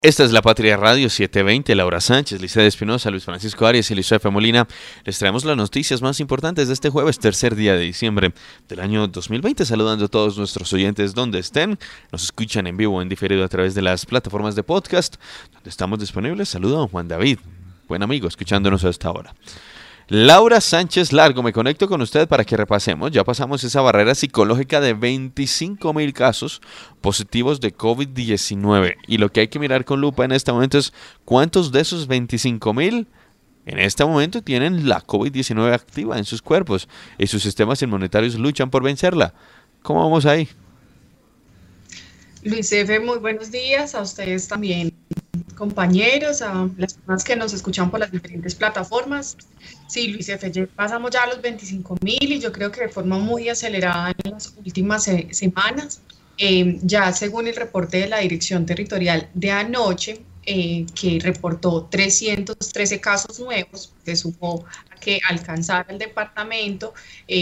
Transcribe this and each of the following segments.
Esta es La Patria Radio 720, Laura Sánchez, Licea Espinosa, Luis Francisco Arias y Luis F. Molina. Les traemos las noticias más importantes de este jueves, tercer día de diciembre del año 2020. Saludando a todos nuestros oyentes donde estén. Nos escuchan en vivo o en diferido a través de las plataformas de podcast donde estamos disponibles. Saludo a don Juan David, buen amigo, escuchándonos a esta hora. Laura Sánchez Largo, me conecto con usted para que repasemos. Ya pasamos esa barrera psicológica de 25,000 casos positivos de COVID-19. Y lo que hay que mirar con lupa en este momento es cuántos de esos 25,000 en este momento tienen la COVID-19 activa en sus cuerpos y sus sistemas inmunitarios luchan por vencerla. ¿Cómo vamos ahí? Luis F., muy buenos días a ustedes también, compañeros, a las personas que nos escuchan por las diferentes plataformas. Sí, Luis F., pasamos ya a los 25,000 y yo creo que de forma muy acelerada en las últimas semanas. Ya según el reporte de la Dirección Territorial de anoche, que reportó 313 casos nuevos, se sumó a que alcanzara el departamento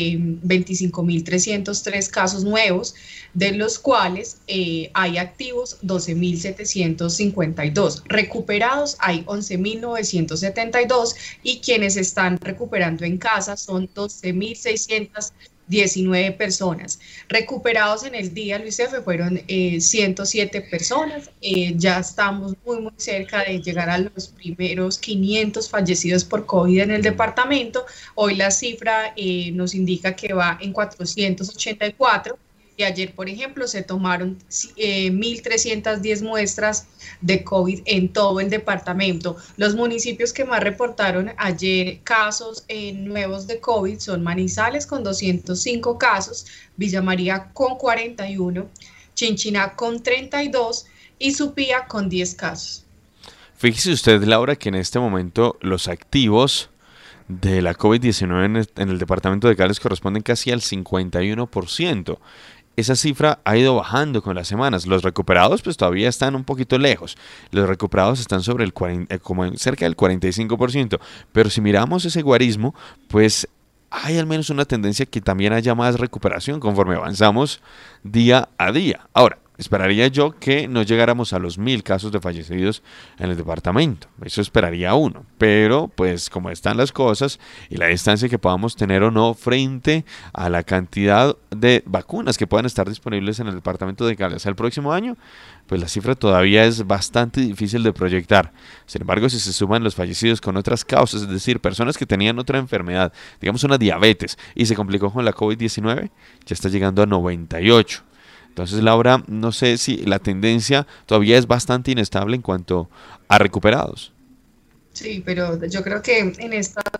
25,303 casos nuevos, de los cuales hay activos 12,752, recuperados hay 11,972 y quienes están recuperando en casa son 12,619 personas. Recuperados en el día, Luis F., fueron 107 personas. Ya estamos muy cerca de llegar a los primeros 500 fallecidos por COVID en el departamento. Hoy la cifra nos indica que va en 484. Y ayer, por ejemplo, se tomaron 1,310 muestras de COVID en todo el departamento. Los municipios que más reportaron ayer casos nuevos de COVID son Manizales con 205 casos, Villa María con 41, Chinchiná con 32 y Supía con 10 casos. Fíjese usted, Laura, que en este momento los activos de la COVID-19 en el departamento de Caldas corresponden casi al 51%. Esa cifra ha ido bajando con las semanas. Los recuperados pues todavía están un poquito lejos. Los recuperados están sobre el como cerca del 45%. Pero si miramos ese guarismo, pues hay al menos una tendencia que también haya más recuperación conforme avanzamos día a día. Ahora, esperaría yo que no llegáramos a los 1,000 casos de fallecidos en el departamento. Eso esperaría uno. Pero, pues, como están las cosas y la distancia que podamos tener o no frente a la cantidad de vacunas que puedan estar disponibles en el departamento de Caldas el próximo año, pues la cifra todavía es bastante difícil de proyectar. Sin embargo, si se suman los fallecidos con otras causas, es decir, personas que tenían otra enfermedad, digamos una diabetes, y se complicó con la COVID-19, ya está llegando a 98. Entonces, Laura, no sé si la tendencia todavía es bastante inestable en cuanto a recuperados. Sí, pero yo creo que en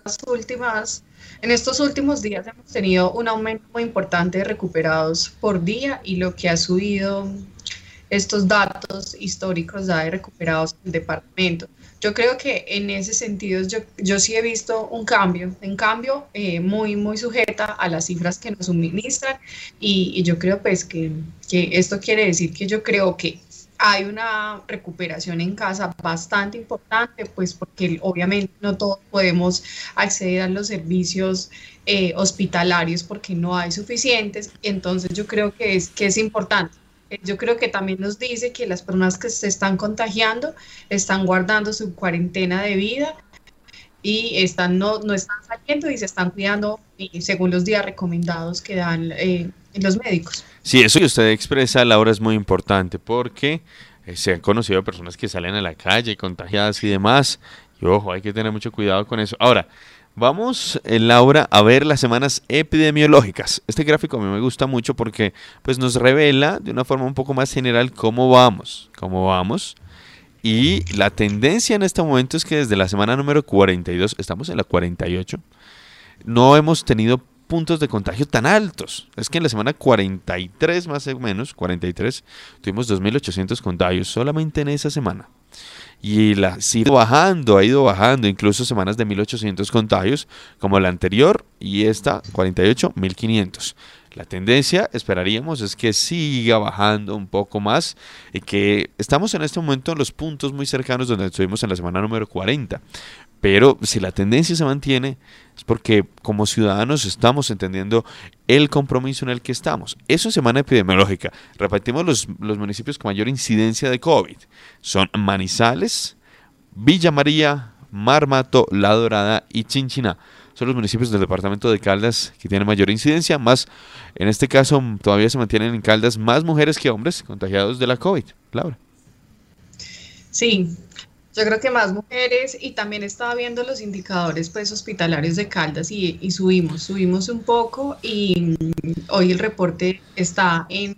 estos últimos días hemos tenido un aumento muy importante de recuperados por día y lo que ha subido estos datos históricos de recuperados en el departamento. Yo creo que en ese sentido yo sí he visto un cambio, muy sujeta a las cifras que nos suministran y yo creo pues que esto quiere decir que yo creo que hay una recuperación en casa bastante importante, pues porque obviamente no todos podemos acceder a los servicios hospitalarios porque no hay suficientes, entonces yo creo que es importante. Yo creo que también nos dice que las personas que se están contagiando están guardando su cuarentena de vida y no están saliendo y se están cuidando según los días recomendados que dan los médicos. Sí, eso que usted expresa, Laura, es muy importante porque se han conocido personas que salen a la calle contagiadas y demás. Y ojo, hay que tener mucho cuidado con eso. Ahora, vamos, Laura, a ver las semanas epidemiológicas. Este gráfico a mí me gusta mucho porque pues, nos revela de una forma un poco más general cómo vamos. Y la tendencia en este momento es que desde la semana número 42, estamos en la 48, no hemos tenido puntos de contagio tan altos. Es que en la semana 43 más o menos, 43, tuvimos 2,800 contagios solamente en esa semana. Y ha ido bajando, incluso semanas de 1,800 contagios, como la anterior, y esta, 48, 1,500. La tendencia, esperaríamos, es que siga bajando un poco más y que estamos en este momento en los puntos muy cercanos donde estuvimos en la semana número 40. Pero si la tendencia se mantiene, es porque como ciudadanos estamos entendiendo el compromiso en el que estamos. Eso en semana epidemiológica. Repetimos los municipios con mayor incidencia de COVID. Son Manizales, Villa María, Marmato, La Dorada y Chinchiná. Son los municipios del departamento de Caldas que tienen mayor incidencia, más en este caso todavía se mantienen en Caldas más mujeres que hombres contagiados de la COVID. Laura. Sí, yo creo que más mujeres y también estaba viendo los indicadores pues hospitalarios de Caldas y subimos un poco y hoy el reporte está en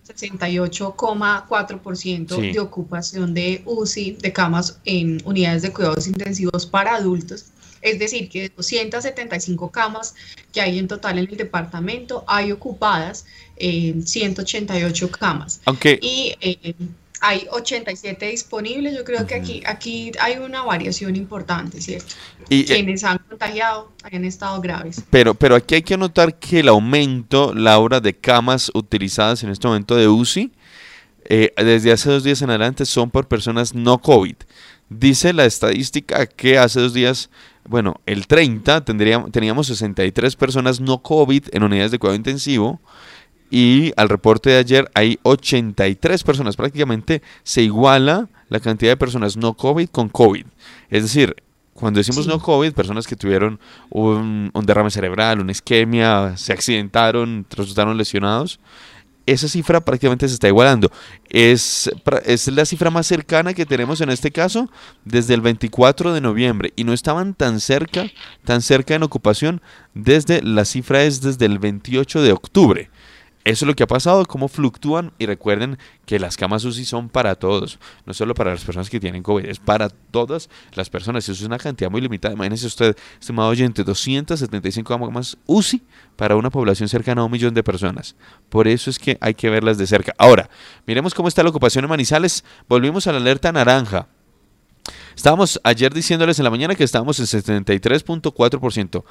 68,4% Sí. de ocupación de UCI, de camas en unidades de cuidados intensivos para adultos. Es decir, que de 275 camas que hay en total en el departamento, hay ocupadas 188 camas. Aunque Y hay 87 disponibles. Yo creo que ujú. aquí hay una variación importante, ¿cierto? y, Quienes han contagiado han estado graves. pero aquí hay que anotar que el aumento, Laura, de camas utilizadas en este momento de UCI, desde hace 2 días en adelante son por personas no COVID. Dice la estadística que hace 2 días, bueno, el 30 teníamos 63 personas no COVID en unidades de cuidado intensivo y al reporte de ayer hay 83 personas. Prácticamente se iguala la cantidad de personas no COVID con COVID. Es decir, cuando decimos no Sí. COVID, personas que tuvieron un derrame cerebral, una isquemia, se accidentaron, resultaron lesionados, esa cifra prácticamente se está igualando. Es la cifra más cercana que tenemos en este caso desde el 24 de noviembre y no estaban tan cerca en ocupación desde, la cifra es desde el 28 de octubre. Eso es lo que ha pasado, cómo fluctúan y recuerden que las camas UCI son para todos, no solo para las personas que tienen COVID, es para todas las personas. Eso es una cantidad muy limitada. Imagínese usted, estimado oyente, 275 camas UCI para una población cercana a 1 millón de personas. Por eso es que hay que verlas de cerca. Ahora, miremos cómo está la ocupación en Manizales. Volvimos a la alerta naranja. Estábamos ayer diciéndoles en la mañana que estábamos en 73.4%,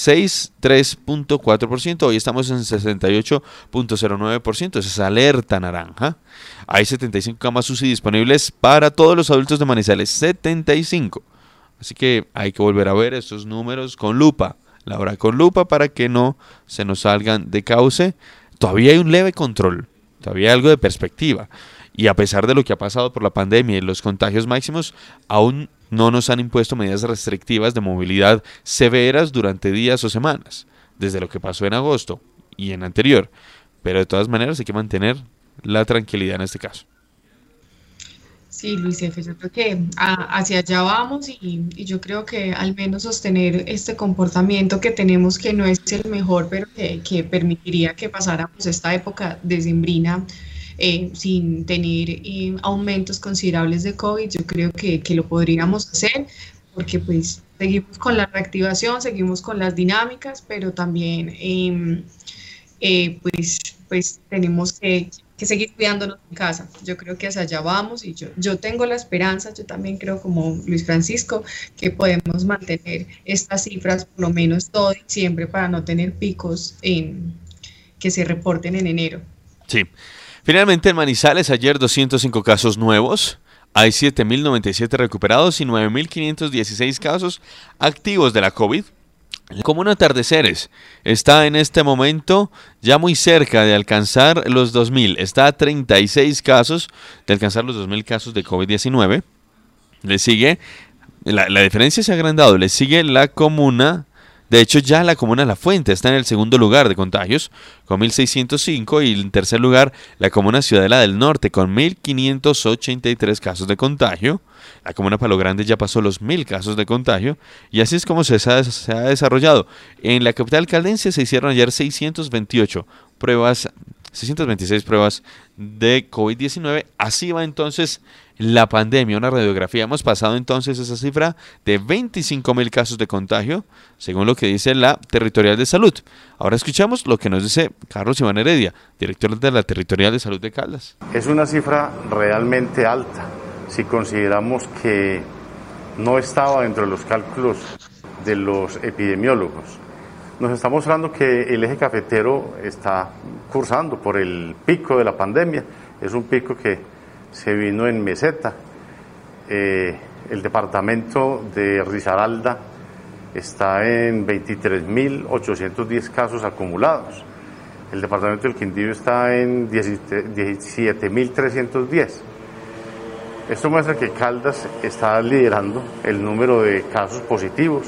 63.4%, hoy estamos en 68.09%, esa es alerta naranja. Hay 75 camas UCI disponibles para todos los adultos de Manizales, 75. Así que hay que volver a ver estos números con lupa, Laura, con lupa para que no se nos salgan de cauce. Todavía hay un leve control, todavía hay algo de perspectiva. Y a pesar de lo que ha pasado por la pandemia y los contagios máximos, aún no nos han impuesto medidas restrictivas de movilidad severas durante días o semanas, desde lo que pasó en agosto y en anterior. Pero de todas maneras hay que mantener la tranquilidad en este caso. Sí, Luis F., yo creo que hacia allá vamos y yo creo que al menos sostener este comportamiento que tenemos, que no es el mejor, pero que permitiría que pasáramos esta época decembrina sin tener aumentos considerables de COVID. Yo creo que lo podríamos hacer porque pues seguimos con la reactivación, seguimos con las dinámicas, pero también pues tenemos que seguir cuidándonos en casa. Yo creo que hacia allá vamos y yo tengo la esperanza, yo también creo como Luis Francisco, que podemos mantener estas cifras por lo menos todo diciembre para no tener picos que se reporten en enero. Sí. Finalmente en Manizales ayer 205 casos nuevos, hay 7.097 recuperados y 9.516 casos activos de la COVID. La comuna Atardeceres está en este momento ya muy cerca de alcanzar los 2.000, está a 36 casos de alcanzar los 2.000 casos de COVID-19. Le sigue, la diferencia se ha agrandado, le sigue la comuna. De hecho, ya la comuna La Fuente está en el segundo lugar de contagios, con 1.605, y en tercer lugar la comuna Ciudadela del Norte, con 1.583 casos de contagio. La comuna Palo Grande ya pasó los 1.000 casos de contagio, y así es como se ha desarrollado. En la capital caldense se hicieron ayer 626 pruebas de COVID-19. Así va entonces la pandemia, una radiografía. Hemos pasado entonces esa cifra de 25.000 casos de contagio, según lo que dice la Territorial de Salud. Ahora escuchamos lo que nos dice Carlos Iván Heredia, director de la Territorial de Salud de Caldas. Es una cifra realmente alta, si consideramos que no estaba dentro de los cálculos de los epidemiólogos. Nos está mostrando que el eje cafetero está cursando por el pico de la pandemia. Es un pico que se vino en meseta. El departamento de Risaralda está en 23.810 casos acumulados. El departamento del Quindío está en 17.310. Esto muestra que Caldas está liderando el número de casos positivos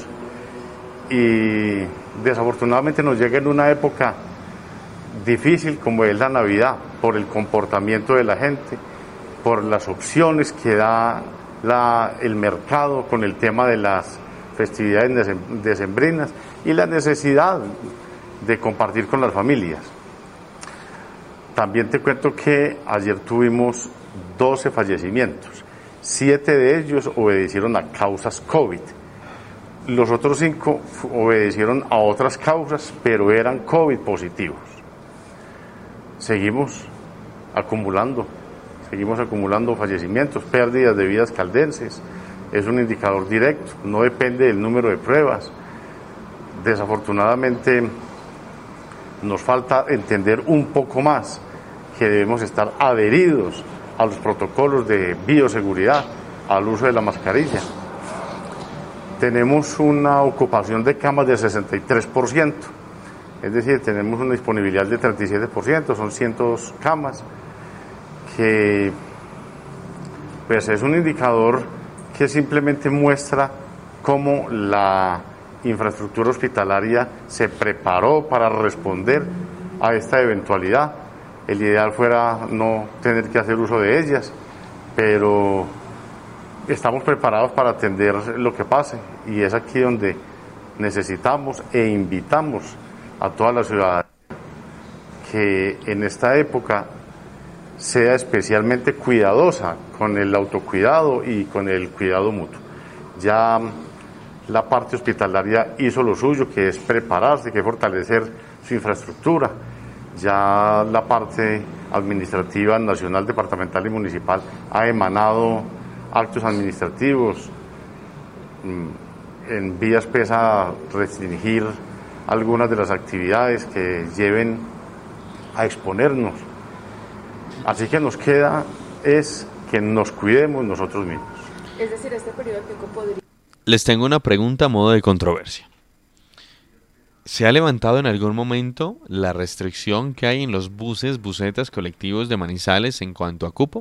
y desafortunadamente nos llega en una época difícil como es la Navidad, por el comportamiento de la gente, por las opciones que da el mercado con el tema de las festividades decembrinas y la necesidad de compartir con las familias. También te cuento que ayer tuvimos 12 fallecimientos, 7 de ellos obedecieron a causas COVID. Los otros 5 obedecieron a otras causas, pero eran COVID positivos. Seguimos acumulando fallecimientos, pérdidas de vidas caldenses. Es un indicador directo, no depende del número de pruebas. Desafortunadamente nos falta entender un poco más que debemos estar adheridos a los protocolos de bioseguridad, al uso de la mascarilla. Tenemos una ocupación de camas de 63%, es decir, tenemos una disponibilidad de 37%, son 102 camas, que pues es un indicador que simplemente muestra cómo la infraestructura hospitalaria se preparó para responder a esta eventualidad. El ideal fuera no tener que hacer uso de ellas, pero estamos preparados para atender lo que pase y es aquí donde necesitamos e invitamos a toda la ciudadanía que en esta época sea especialmente cuidadosa con el autocuidado y con el cuidado mutuo. Ya la parte hospitalaria hizo lo suyo, que es prepararse, que es fortalecer su infraestructura. Ya la parte administrativa nacional, departamental y municipal ha emanado actos administrativos. En vías pesa restringir algunas de las actividades que lleven a exponernos. Así que nos queda es que nos cuidemos nosotros mismos. Es decir, este periodo de tiempo podría... Les tengo una pregunta a modo de controversia. ¿Se ha levantado en algún momento la restricción que hay en los buses, busetas, colectivos de Manizales en cuanto a cupo?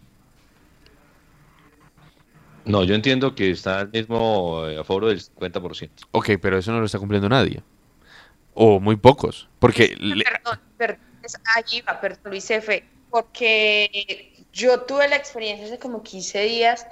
No, yo entiendo que está el mismo aforo del 50%. Ok, pero eso no lo está cumpliendo nadie. O muy pocos. Porque... Perdón, allí va, perdón, Luis F., porque yo tuve la experiencia hace como 15 días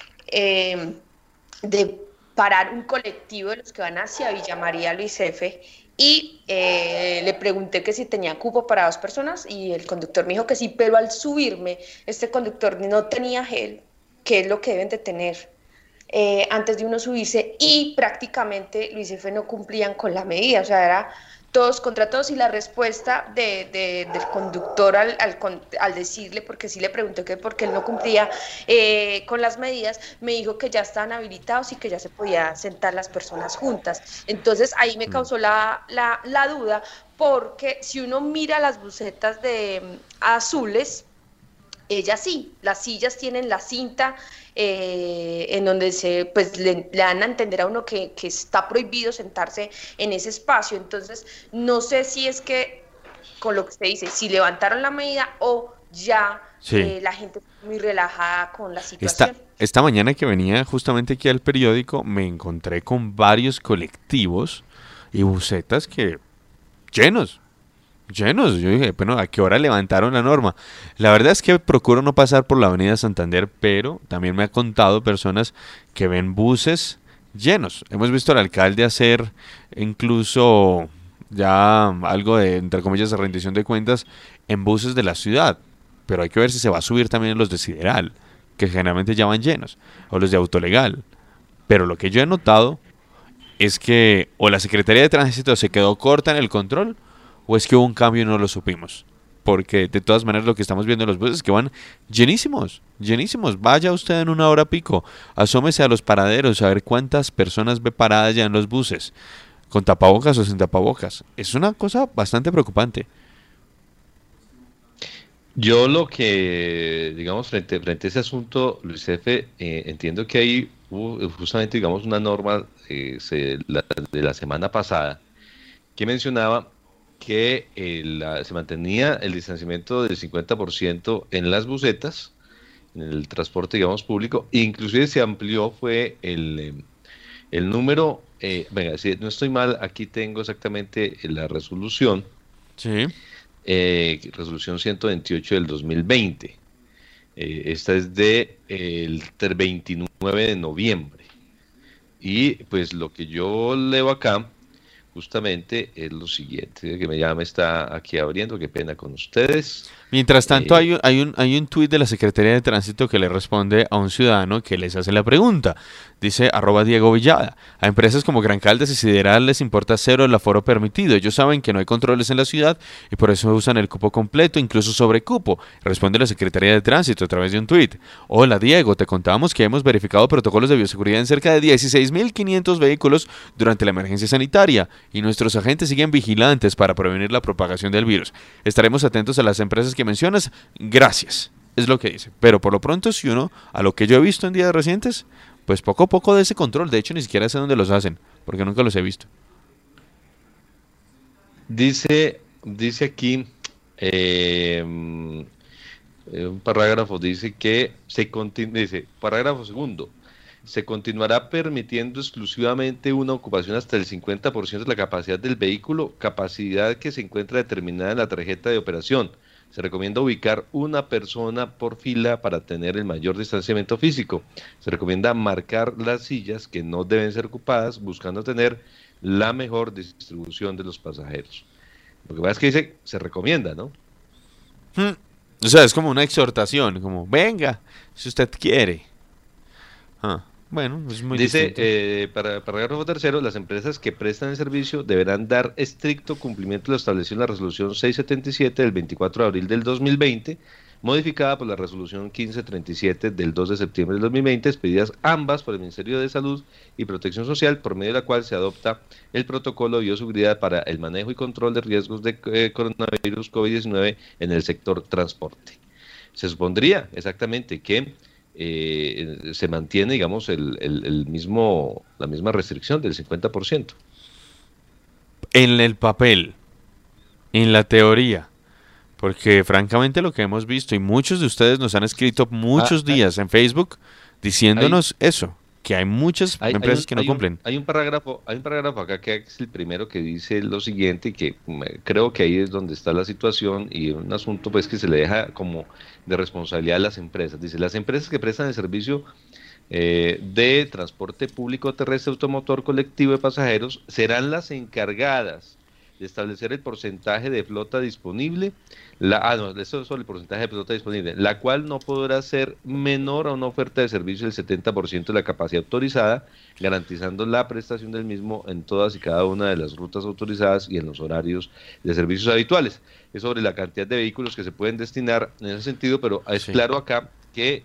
de parar un colectivo de los que van hacia Villa María, Luis F., y le pregunté que si tenía cupo para 2 personas y el conductor me dijo que sí, pero al subirme, este conductor no tenía gel, que es lo que deben de tener antes de uno subirse, y prácticamente Luis F. no cumplían con la medida, o sea, era todos contra todos, y la respuesta del conductor al decirle, porque sí le pregunté que por qué él no cumplía con las medidas, me dijo que ya estaban habilitados y que ya se podían sentar las personas juntas. Entonces ahí me causó la duda, porque si uno mira las busetas de azules, ellas sí, las sillas tienen la cinta en donde le dan a entender a uno que está prohibido sentarse en ese espacio. Entonces, no sé si es que, con lo que usted dice, si levantaron la medida o ya sí. La gente está muy relajada con la situación. Esta mañana que venía justamente aquí al periódico, me encontré con varios colectivos y busetas que llenos. Yo dije, bueno, ¿a qué hora levantaron la norma? La verdad es que procuro no pasar por la avenida Santander, pero también me ha contado personas que ven buses llenos. Hemos visto al alcalde hacer incluso ya algo de, entre comillas, de rendición de cuentas en buses de la ciudad. Pero hay que ver si se va a subir también en los de Sideral, que generalmente ya van llenos, o los de Autolegal. Pero lo que yo he notado es que o la Secretaría de Tránsito se quedó corta en el control, o es que hubo un cambio y no lo supimos. Porque de todas maneras lo que estamos viendo en los buses es que van llenísimos. Vaya usted en una hora pico, asómese a los paraderos a ver cuántas personas ve paradas ya en los buses, con tapabocas o sin tapabocas. Es una cosa bastante preocupante. Yo lo que, digamos, frente a ese asunto, Luis F., entiendo que hay hubo justamente, digamos, una norma de la semana pasada que mencionaba que se mantenía el distanciamiento del 50% en las busetas, en el transporte, digamos, público, e inclusive se amplió, fue el número, venga, si no estoy mal, aquí tengo exactamente la resolución, Sí. resolución 128 del 2020. Esta es el 29 de noviembre. Y pues lo que yo leo acá justamente es lo siguiente, que ya me está aquí abriendo, qué pena con ustedes. Mientras tanto, Eh, hay un tuit de la Secretaría de Tránsito que le responde a un ciudadano que les hace la pregunta. Dice @Diego Villada. A empresas como Gran Caldas y Sideral les importa cero el aforo permitido. Ellos saben que no hay controles en la ciudad y por eso usan el cupo completo, incluso sobre cupo. Responde la Secretaría de Tránsito a través de un tuit. Hola Diego, te contábamos que hemos verificado protocolos de bioseguridad en cerca de 16.500 vehículos durante la emergencia sanitaria y nuestros agentes siguen vigilantes para prevenir la propagación del virus. Estaremos atentos a las empresas que mencionas. Gracias. Es lo que dice. Pero por lo pronto, si uno, a lo que yo he visto en días recientes, pues poco a poco de ese control. De hecho, ni siquiera sé dónde los hacen, porque nunca los he visto. dice aquí, un parágrafo dice que dice, parágrafo segundo, se continuará permitiendo exclusivamente una ocupación hasta el 50% de la capacidad del vehículo, capacidad que se encuentra determinada en la tarjeta de operación. Se recomienda ubicar una persona por fila para tener el mayor distanciamiento físico. Se recomienda marcar las sillas que no deben ser ocupadas, buscando tener la mejor distribución de los pasajeros. Lo que pasa es que dice, se recomienda, ¿no? O sea, es como una exhortación, como, venga, si usted quiere. Bueno, es muy Dice, distinto. para parágrafo tercero, las empresas que prestan el servicio deberán dar estricto cumplimiento a lo establecido en la resolución 677 del 24 de abril del 2020, modificada por la resolución 1537 del 2 de septiembre del 2020, expedidas ambas por el Ministerio de Salud y Protección Social, por medio de la cual se adopta el protocolo de bioseguridad para el manejo y control de riesgos de coronavirus COVID-19 en el sector transporte. Se supondría exactamente que se mantiene, digamos, la misma restricción del 50%. En el papel, en la teoría, porque francamente lo que hemos visto, y muchos de ustedes nos han escrito Ah, muchos días en Facebook hay, diciéndonos eso, que hay muchas hay, hay empresas un, que no hay un, cumplen. hay un parágrafo acá que es el primero que dice lo siguiente, que creo que ahí es donde está la situación y un asunto pues que se le deja como de responsabilidad a las empresas. Dice, las empresas que prestan el servicio de transporte público terrestre automotor colectivo de pasajeros serán las encargadas de establecer el porcentaje de flota disponible, no, eso es sobre el porcentaje de flota disponible, la cual no podrá ser menor a una oferta de servicio del 70% de la capacidad autorizada, garantizando la prestación del mismo en todas y cada una de las rutas autorizadas y en los horarios de servicios habituales. Es sobre la cantidad de vehículos que se pueden destinar en ese sentido, pero es Sí. claro acá que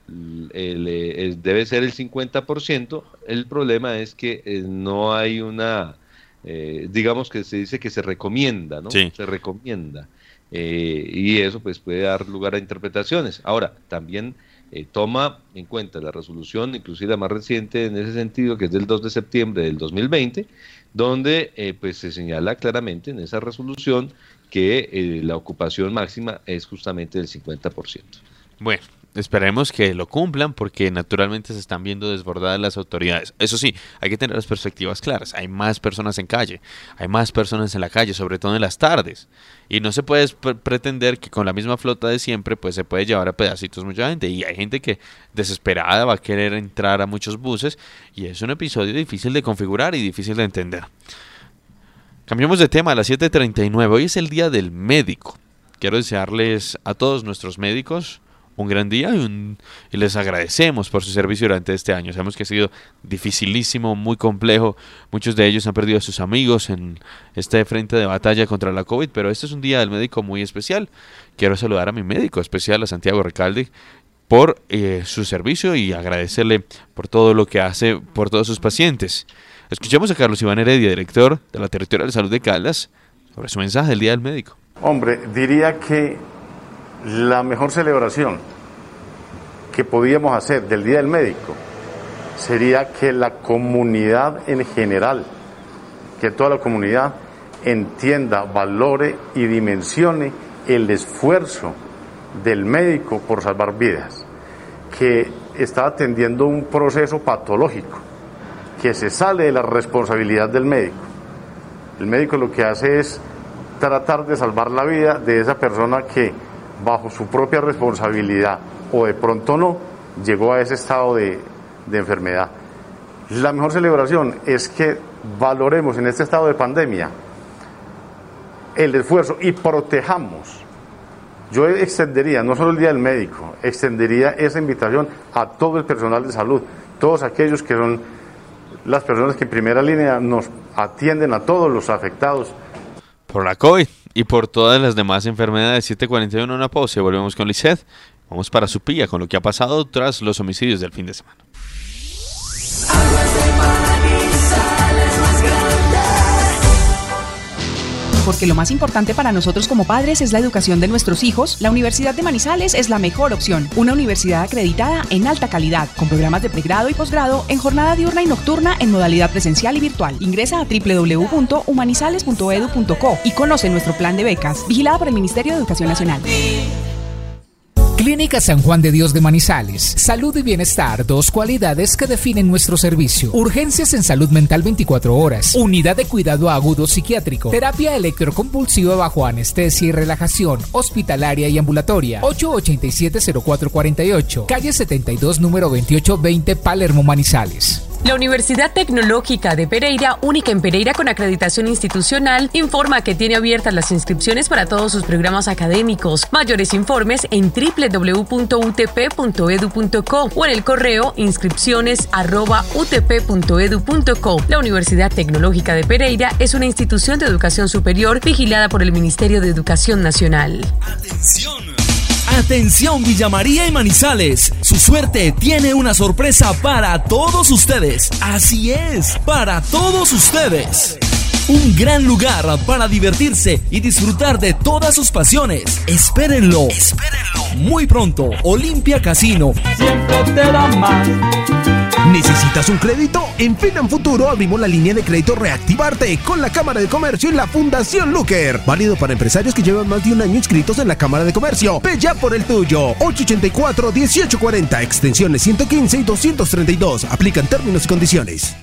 debe ser el 50%. El problema es que no hay digamos que se dice que se recomienda, ¿no? Sí. Se recomienda. Y eso pues puede dar lugar a interpretaciones. Ahora, también toma en cuenta la resolución, inclusive la más reciente en ese sentido, que es del 2 de septiembre del 2020, donde pues se señala claramente en esa resolución que la ocupación máxima es justamente del 50%. Bueno, esperemos que lo cumplan porque naturalmente se están viendo desbordadas las autoridades. Eso sí, hay que tener las perspectivas claras. Hay más personas en calle, hay más personas en la calle, sobre todo en las tardes. Y no se puede pretender que con la misma flota de siempre pues se puede llevar a pedacitos mucha gente. Y hay gente que desesperada va a querer entrar a muchos buses y es un episodio difícil de configurar y difícil de entender. Cambiamos de tema a las 7:39. Hoy es el Día del Médico. Quiero desearles a todos nuestros médicos un gran día y les agradecemos por su servicio durante este año. Sabemos que ha sido dificilísimo, muy complejo. Muchos de ellos han perdido a sus amigos en este frente de batalla contra la COVID, pero este es un Día del Médico muy especial. Quiero saludar a mi médico especial, a Santiago Recalde, por su servicio y agradecerle por todo lo que hace por todos sus pacientes. Escuchemos a Carlos Iván Heredia, director de la Territorial de Salud de Caldas, sobre su mensaje del Día del Médico. Hombre, diría que la mejor celebración que podíamos hacer del Día del Médico sería que la comunidad en general, que toda la comunidad entienda, valore y dimensione el esfuerzo del médico por salvar vidas, que está atendiendo un proceso patológico, que se sale de la responsabilidad del médico. El médico lo que hace es tratar de salvar la vida de esa persona que bajo su propia responsabilidad o de pronto no, llegó a ese estado de enfermedad. La mejor celebración es que valoremos en este estado de pandemia el esfuerzo y protejamos. Yo extendería, no solo el Día del Médico, extendería esa invitación a todo el personal de salud, todos aquellos que son las personas que en primera línea nos atienden a todos los afectados por la COVID y por todas las demás enfermedades. 7:41, una pausa y volvemos con Lisset. Vamos para Supilla con lo que ha pasado tras los homicidios del fin de semana. Porque lo más importante para nosotros como padres es la educación de nuestros hijos, la Universidad de Manizales es la mejor opción. Una universidad acreditada en alta calidad, con programas de pregrado y posgrado en jornada diurna y nocturna en modalidad presencial y virtual. Ingresa a www.humanizales.edu.co y conoce nuestro plan de becas, vigilada por el Ministerio de Educación Nacional. Clínica San Juan de Dios de Manizales. Salud y bienestar, dos cualidades que definen nuestro servicio. Urgencias en salud mental 24 horas. Unidad de cuidado agudo psiquiátrico. Terapia electroconvulsiva bajo anestesia y relajación. Hospitalaria y ambulatoria. 887-0448. Calle 72, número 2820, Palermo, Manizales. La Universidad Tecnológica de Pereira, única en Pereira con acreditación institucional, informa que tiene abiertas las inscripciones para todos sus programas académicos. Mayores informes en www.utp.edu.co o en el correo inscripciones@utp.edu.co. La Universidad Tecnológica de Pereira es una institución de educación superior vigilada por el Ministerio de Educación Nacional. ¡Atención! Atención Villa María y Manizales, su suerte tiene una sorpresa para todos ustedes. Así es, para todos ustedes. Un gran lugar para divertirse y disfrutar de todas sus pasiones. Espérenlo. Muy pronto, Olimpia Casino. Siempre te da más. ¿Necesitas un crédito? En Finan Futuro abrimos la línea de crédito Reactivarte con la Cámara de Comercio y la Fundación Luker. Válido para empresarios que llevan más de un año inscritos en la Cámara de Comercio. Ve ya por el tuyo. 884-1840, extensiones 115 y 232. Aplican términos y condiciones.